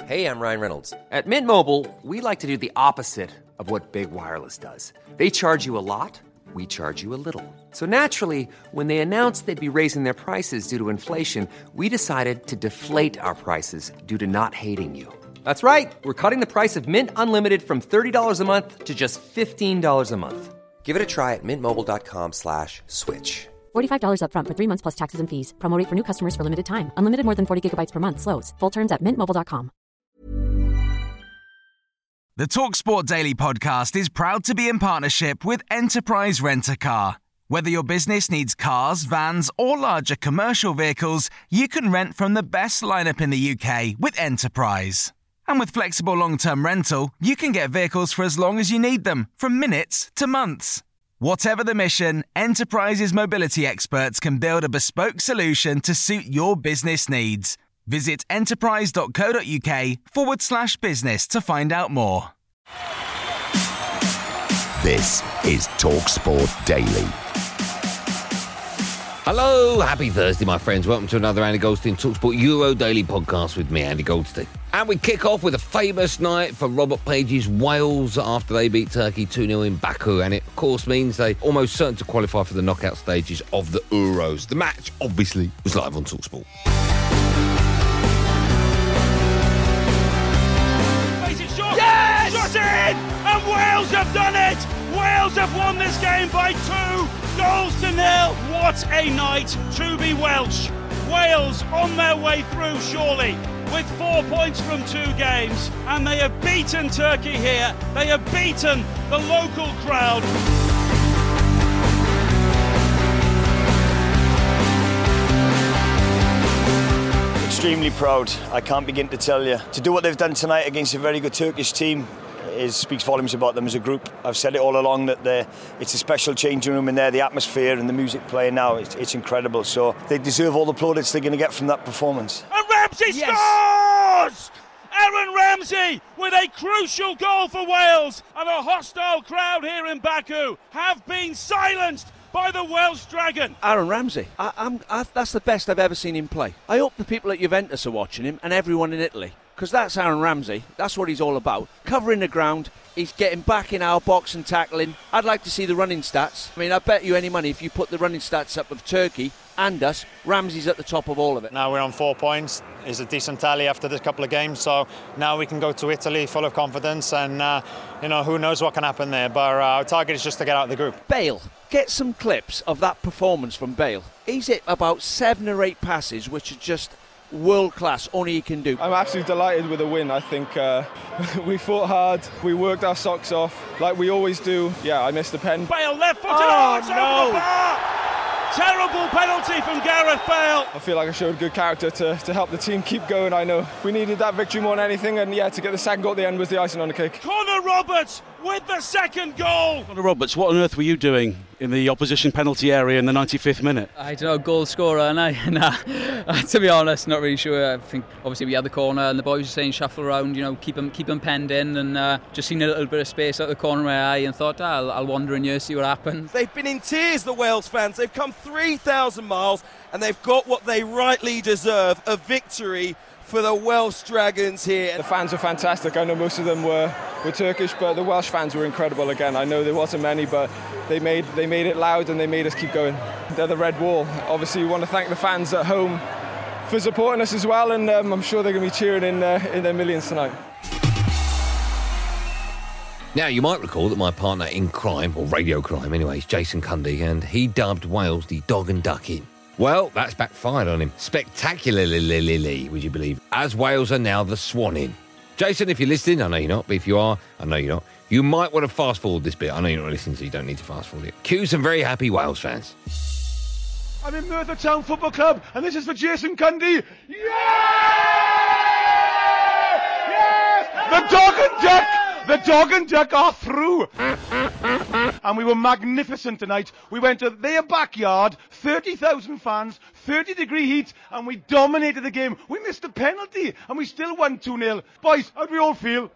Hey, I'm Ryan Reynolds. At Mint Mobile, we like to do the opposite of what Big Wireless does. They charge you a lot, we charge you a little. So naturally, when they announced they'd be raising their prices due to inflation, we decided to deflate our prices due to not hating you. That's right. We're cutting the price of Mint Unlimited from $30 a month to just $15 a month. Give it a try at mintmobile.com/switch. $45 up front for 3 months plus taxes and fees. Promo rate for new customers for limited time. Unlimited more than 40 gigabytes per month. Slows full terms at mintmobile.com. The TalkSport Daily podcast is proud to be in partnership with Enterprise Rent-A-Car. Whether your business needs cars, vans, or larger commercial vehicles, you can rent from the best lineup in the UK with Enterprise. And with flexible long-term rental, you can get vehicles for as long as you need them, from minutes to months. Whatever the mission, Enterprise's mobility experts can build a bespoke solution to suit your business needs. Visit enterprise.co.uk/business to find out more. This is TalkSport Daily. Hello, happy Thursday, my friends. Welcome to another Andy Goldstein TalkSport Euro Daily podcast with me, Andy Goldstein. And we kick off with a famous night for Robert Page's Wales after they beat Turkey 2-0 in Baku. And it, of course, means they almost certain to qualify for the knockout stages of the Euros. The match, obviously, was live on TalkSport. Yes! Shot in! And Wales have done it! Wales have won this game by 2-0. What a night to be Welsh. Wales on their way through, surely, with 4 points from 2 games. And they have beaten Turkey here. They have beaten the local crowd. Extremely proud. I can't begin to tell you. To do what they've done tonight against a very good Turkish team speaks volumes about them as a group. I've said it all along that it's a special changing room in there. The atmosphere and the music playing now, it's incredible. So they deserve all the plaudits they're going to get from that performance. And Ramsey scores! Aaron Ramsey with a crucial goal for Wales, and a hostile crowd here in Baku have been silenced by the Welsh Dragon. Aaron Ramsey, that's the best I've ever seen him play. I hope the people at Juventus are watching him and everyone in Italy, because that's Aaron Ramsey. That's what he's all about. Covering the ground, he's getting back in our box and tackling. I'd like to see the running stats. I mean, I bet you any money if you put the running stats up of Turkey and us, Ramsey's at the top of all of it. Now we're on 4 points. It's a decent tally after this couple of games, so now we can go to Italy full of confidence, and who knows what can happen there, but our target is just to get out of the group. Bale, get some clips of that performance from Bale. He's hit about 7 or 8 passes which are just world class, only he can do. I'm absolutely delighted with the win. I think we fought hard, we worked our socks off like we always do. Yeah, I missed the pen. Bale left footed, it's over the bar! Terrible penalty from Gareth Bale. I feel like I showed good character to help the team keep going. I know we needed that victory more than anything, and to get the second goal at the end was the icing on the cake. Connor Roberts with the second goal. Connor Roberts, what on earth were you doing in the opposition penalty area in the 95th minute? I don't know, goal scorer, and to be honest, not really sure. I think obviously we had the corner and the boys were saying shuffle around, keep them penned in, and just seen a little bit of space out the corner of my eye and thought, I'll wander in here, see what happens. They've been in tears, the Wales fans. They've come 3,000 miles and they've got what they rightly deserve, a victory for the Welsh Dragons here. The fans were fantastic. I know most of them were Turkish, but the Welsh fans were incredible again. I know there wasn't many, but they made it loud and they made us keep going. They're the red wall. Obviously, we want to thank the fans at home for supporting us as well, and I'm sure they're going to be cheering in their millions tonight. Now, you might recall that my partner in crime, or radio crime anyway, is Jason Cundy, and he dubbed Wales the Dog and Duck Inn. Well, that's backfired on him. Spectacularly, would you believe? As Wales are now the Swan Inn. Jason, if you're listening, I know you're not, but if you are, I know you're not, you might want to fast forward this bit. I know you're not listening, so you don't need to fast forward it. Cue some very happy Wales fans. I'm in Merthyr Town Football Club, and this is for Jason Cundy. Yes! The Dog and Duck! The Dog and Duck are through. And we were magnificent tonight. We went to their backyard, 30,000 fans, 30-degree heat, and we dominated the game. We missed a penalty, and we still won 2-0. Boys, how do we all feel?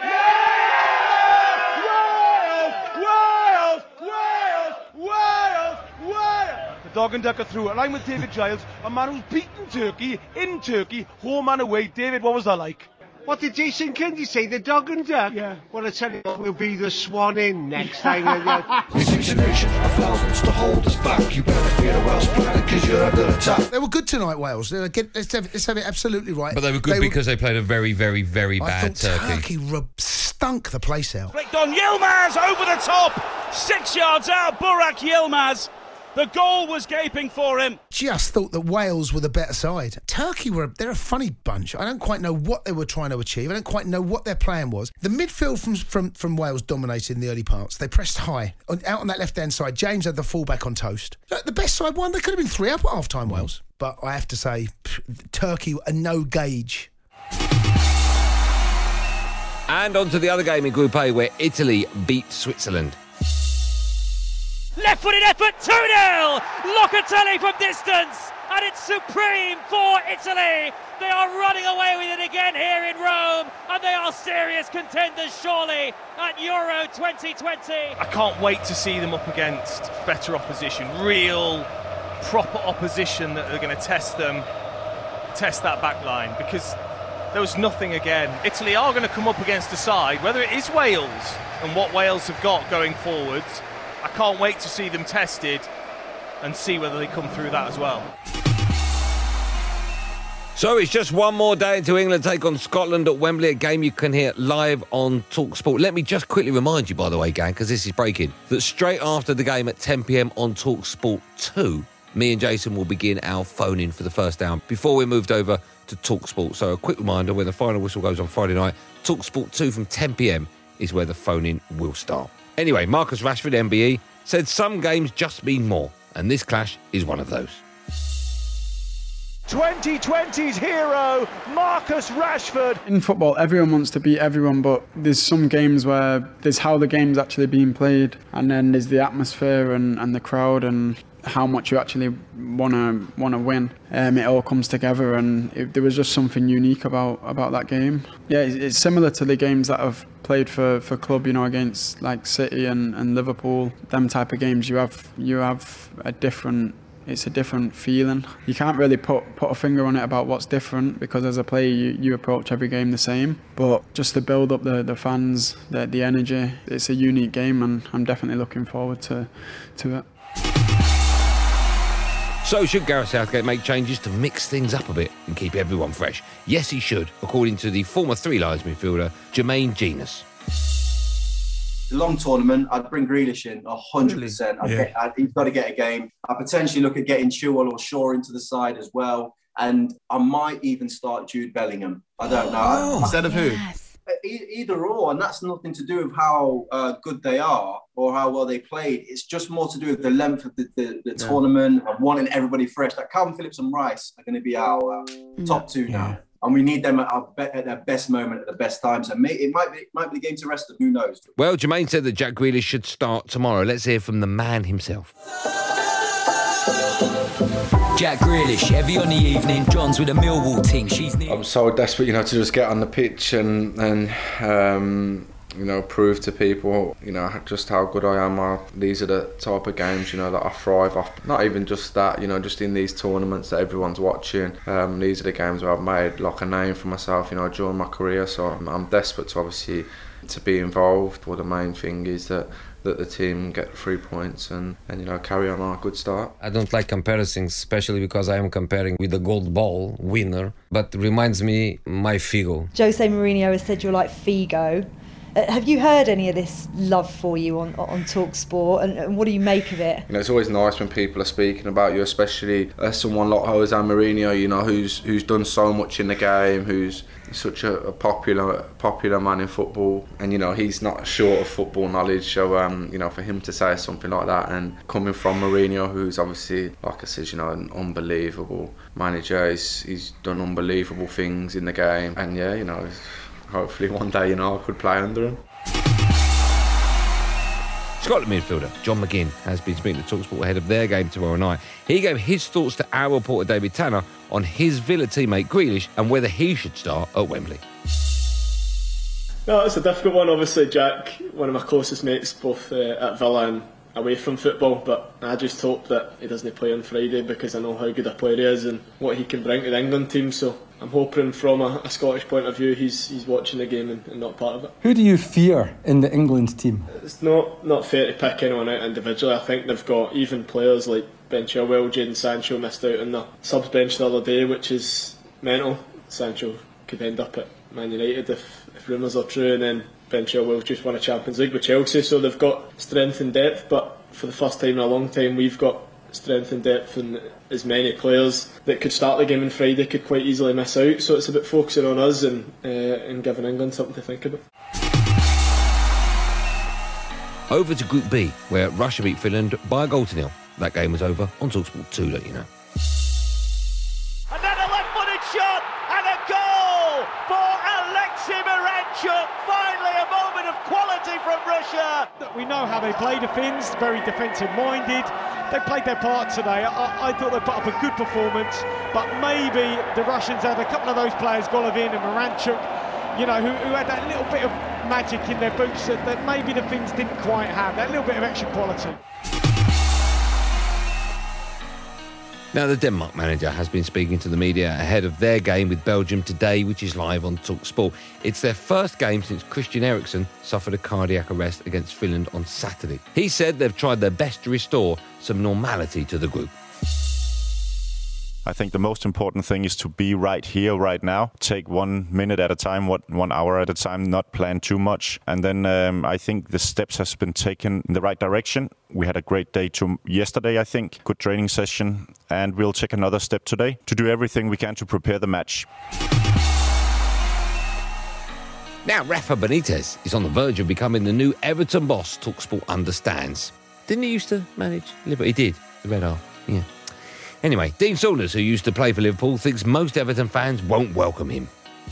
Wales! The Dog and Duck are through, and I'm with David Giles, a man who's beaten Turkey, in Turkey, home and away. David, what was that like? What did Jason Cundy say? The dog and duck? Yeah. Well, I tell you what, we'll be the swan in next time. We fix a nation of thousands to hold us back. You better fear the Welsh planet because you're under attack. They were good tonight, Wales. Let's have it absolutely right. But they were good because they played a very, very, very bad Turkey stunk the place out. Flicked on Yilmaz over the top. 6 yards out, Burak Yilmaz. The goal was gaping for him. Just thought that Wales were the better side. Turkey they're a funny bunch. I don't quite know what they were trying to achieve. I don't quite know what their plan was. The midfield from Wales dominated in the early parts. They pressed high. Out on that left-hand side, James had the fullback on toast. The best side won. They could have been 3 up at half-time, Wales. But I have to say, Turkey are no gauge. And on to the other game in Group A where Italy beat Switzerland. Left-footed effort, 2-0! Locatelli from distance, and it's supreme for Italy. They are running away with it again here in Rome, and they are serious contenders, surely, at Euro 2020. I can't wait to see them up against better opposition, real, proper opposition that are going to test that back line, because there was nothing again. Italy are going to come up against a side, whether it is Wales and what Wales have got going forwards. I can't wait to see them tested and see whether they come through that as well. So it's just one more day until England take on Scotland at Wembley, a game you can hear live on TalkSport. Let me just quickly remind you, by the way, gang, because this is breaking, that straight after the game at 10 p.m. on TalkSport 2, me and Jason will begin our phone-in for the first hour before we're moved over to TalkSport. So a quick reminder, when the final whistle goes on Friday night, TalkSport 2 from 10 p.m. is where the phone-in will start. Anyway, Marcus Rashford, MBE, said some games just mean more, and this clash is one of those. 2020's hero, Marcus Rashford. In football, everyone wants to beat everyone, but there's some games where there's how the game's actually being played, and then there's the atmosphere and the crowd and how much you actually want to win. It all comes together, and there was just something unique about that game. Yeah, it's similar to the games that I've played for club, against like City and Liverpool. Them type of games, you have a different. It's a different feeling. You can't really put a finger on it about what's different, because as a player you approach every game the same. But just to build up the fans, the energy, it's a unique game, and I'm definitely looking forward to it. So should Gareth Southgate make changes to mix things up a bit and keep everyone fresh? Yes, he should, according to the former Three Lions midfielder, Jermaine Jenas. Long tournament, I'd bring Grealish in 100%. He's got to get a game. I'd potentially look at getting Chilwell or Shaw into the side as well. And I might even start Jude Bellingham. I don't know. Instead of who? Either or, and that's nothing to do with how good they are or how well they played. It's just more to do with the length of the tournament and wanting everybody fresh. Like Calvin Phillips and Rice are going to be our top two now. And we need them at their best moment, at the best time. So it might be the game to rest them. Who knows? Well, Jermaine said that Jack Grealish should start tomorrow. Let's hear from the man himself. Jack Grealish, heavy on the evening. John's with a Millwall team. I'm so desperate, to just get on the pitch and prove to people, just how good I am. These are the type of games, that I thrive off. Not even just that, just in these tournaments that everyone's watching. These are the games where I've made like a name for myself, during my career. So I'm desperate to obviously to be involved. Well, the main thing is that the team get 3 points and carry on a good start. I don't like comparisons, especially because I am comparing with the gold ball winner, but reminds me my Figo. Jose Mourinho has said you're like Figo. Have you heard any of this love for you on TalkSport, and what do you make of it? It's always nice when people are speaking about you, especially someone like Jose Mourinho, who's done so much in the game, who's such a popular man in football, and he's not short of football knowledge. So for him to say something like that, and coming from Mourinho, who's obviously, like I said, an unbelievable manager, he's done unbelievable things in the game, and hopefully one day, I could play under him. Scotland midfielder John McGinn has been speaking to TalkSport ahead of their game tomorrow night. He gave his thoughts to our reporter David Tanner on his Villa teammate Grealish and whether he should start at Wembley. No, it's a difficult one. Obviously, Jack, one of my closest mates, both at Villa and away from football, but I just hope that he doesn't play on Friday, because I know how good a player he is and what he can bring to the England team. So I'm hoping from a Scottish point of view he's watching the game and not part of it. Who do you fear in the England team? It's not fair to pick anyone out individually. I think they've got even players like Ben Chilwell, Jadon Sancho missed out on the subs bench the other day, which is mental. Sancho could end up at Man United if rumours are true, and then Ben Chilwell just won a Champions League with Chelsea, so they've got strength and depth, but for the first time in a long time we've got strength and depth, and as many players that could start the game on Friday could quite easily miss out, so it's about focusing on us and giving England something to think about. Over to Group B, where Russia beat Finland by a 0-0. That game was over on TalkSport 2, don't you know. Another left-footed shot and a goal for Alexei Miranchuk. Finally a moment of quality from Russia. We know how they play, the Finns, very defensive-minded. They played their part today. I thought they put up a good performance, but maybe the Russians had a couple of those players, Golovin and Miranchuk, you know, who had that little bit of magic in their boots that maybe the Finns didn't quite have, that little bit of extra quality. Now, the Denmark manager has been speaking to the media ahead of their game with Belgium today, which is live on TalkSport. It's their first game since Christian Eriksen suffered a cardiac arrest against Finland on Saturday. He said they've tried their best to restore some normality to the group. I think the most important thing is to be right here, right now. Take 1 minute at a time, 1 hour at a time, not plan too much. And then I think the steps has been taken in the right direction. We had a great day yesterday, I think. Good training session. And we'll take another step today to do everything we can to prepare the match. Now, Rafa Benitez is on the verge of becoming the new Everton boss, TalkSport understands. Didn't he used to manage Liverpool? He did, the Red Half, yeah. Anyway, Dean Saunders, who used to play for Liverpool, thinks most Everton fans won't welcome him.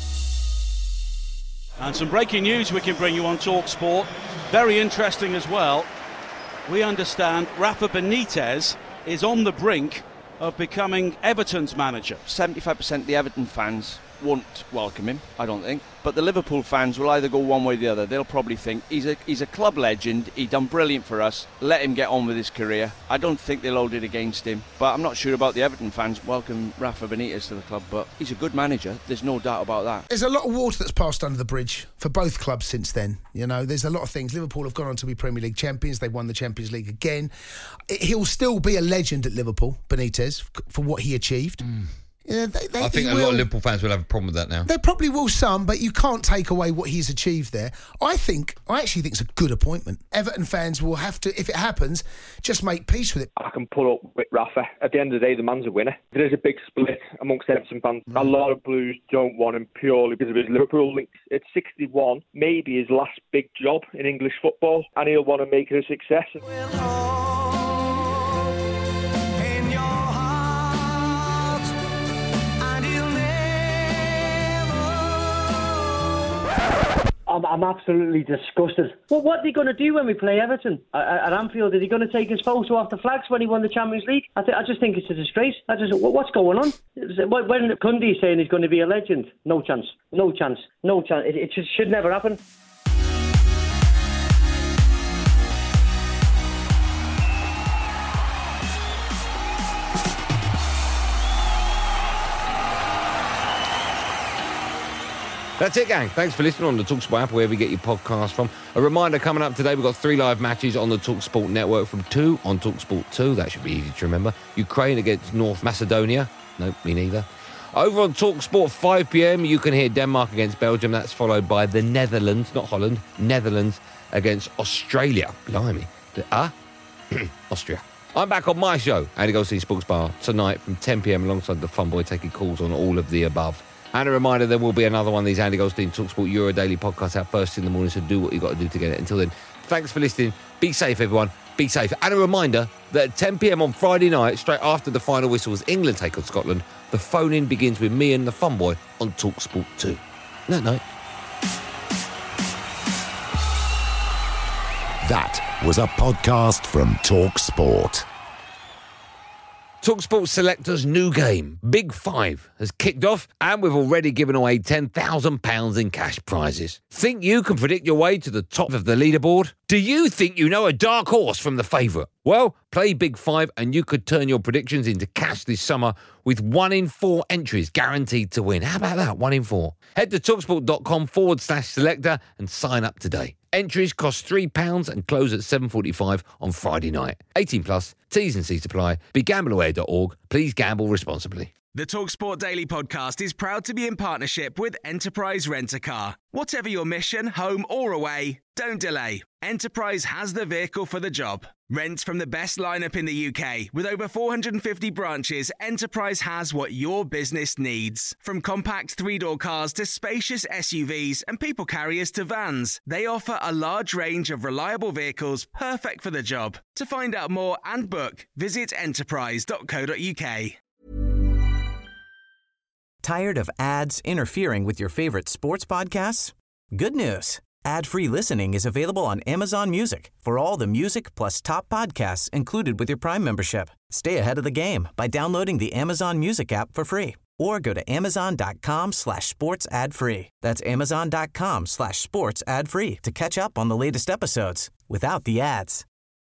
And some breaking news we can bring you on TalkSport. Very interesting as well. We understand Rafa Benitez is on the brink of becoming Everton's manager. 75% of the Everton fans won't welcome him, I don't think. But the Liverpool fans will either go one way or the other. They'll probably think he's a club legend, he done brilliant for us, let him get on with his career. I don't think they'll hold it against him. But I'm not sure about the Everton fans welcome Rafa Benitez to the club, but he's a good manager, there's no doubt about that. There's a lot of water that's passed under the bridge for both clubs since then. You know, there's a lot of things. Liverpool have gone on to be Premier League champions, they won the Champions League again. He'll still be a legend at Liverpool, Benitez, for what he achieved. Yeah, I think a lot of Liverpool fans will have a problem with that now. They probably will some, but you can't take away what he's achieved there. I actually think it's a good appointment. Everton fans will have to, if it happens, just make peace with it. I can put up with Rafa. At the end of the day, the man's a winner. There is a big split amongst Everton fans. A lot of Blues don't want him purely because of his Liverpool links. At 61, maybe his last big job in English football, and he'll want to make it a success. I'm absolutely disgusted. Well, what are they going to do when we play Everton at Anfield? Are they going to take his photo off the flags when he won the Champions League? I just think it's a disgrace. What's going on? When Kunde is saying he's going to be a legend, no chance. It just should never happen. That's it, gang. Thanks for listening on the TalkSport app, wherever you get your podcast from. A reminder, coming up today, we've got 3 live matches on the TalkSport network from 2 on TalkSport 2. That should be easy to remember. Ukraine against North Macedonia. Nope, me neither. Over on TalkSport, 5 p.m, you can hear Denmark against Belgium. That's followed by the Netherlands, not Holland, Netherlands against Australia. Blimey. Austria. I'm back on my show, Andy Goldstein Sports Bar, tonight from 10 p.m, alongside the Fun Boy, taking calls on all of the above. And a reminder, there will be another one of these Andy Goldstein TalkSport Euro Daily podcasts out first in the morning, so do what you've got to do to get it. Until then, thanks for listening. Be safe, everyone. Be safe. And a reminder that at 10 p.m. on Friday night, straight after the final whistle as England take on Scotland, the phone-in begins with me and the Fun Boy on TalkSport 2. Night night. That was a podcast from TalkSport. TalkSport Selector's new game, Big Five, has kicked off and we've already given away £10,000 in cash prizes. Think you can predict your way to the top of the leaderboard? Do you think you know a dark horse from the favourite? Well, play Big Five and you could turn your predictions into cash this summer with 1 in 4 entries guaranteed to win. How about that? 1 in 4. Head to talksport.com/selector and sign up today. Entries cost £3 and close at 7:45 on Friday night. 18 plus, T's and C's apply. BeGambleAware.org. Please gamble responsibly. The TalkSport Daily Podcast is proud to be in partnership with Enterprise Rent-A-Car. Whatever your mission, home or away, don't delay. Enterprise has the vehicle for the job. Rent from the best lineup in the UK. With over 450 branches, Enterprise has what your business needs. From compact 3-door cars to spacious SUVs and people carriers to vans, they offer a large range of reliable vehicles perfect for the job. To find out more and book, visit enterprise.co.uk. Tired of ads interfering with your favorite sports podcasts? Good news. Ad-free listening is available on Amazon Music for all the music plus top podcasts included with your Prime membership. Stay ahead of the game by downloading the Amazon Music app for free or go to amazon.com/sports ad free. That's amazon.com/sports ad free to catch up on the latest episodes without the ads.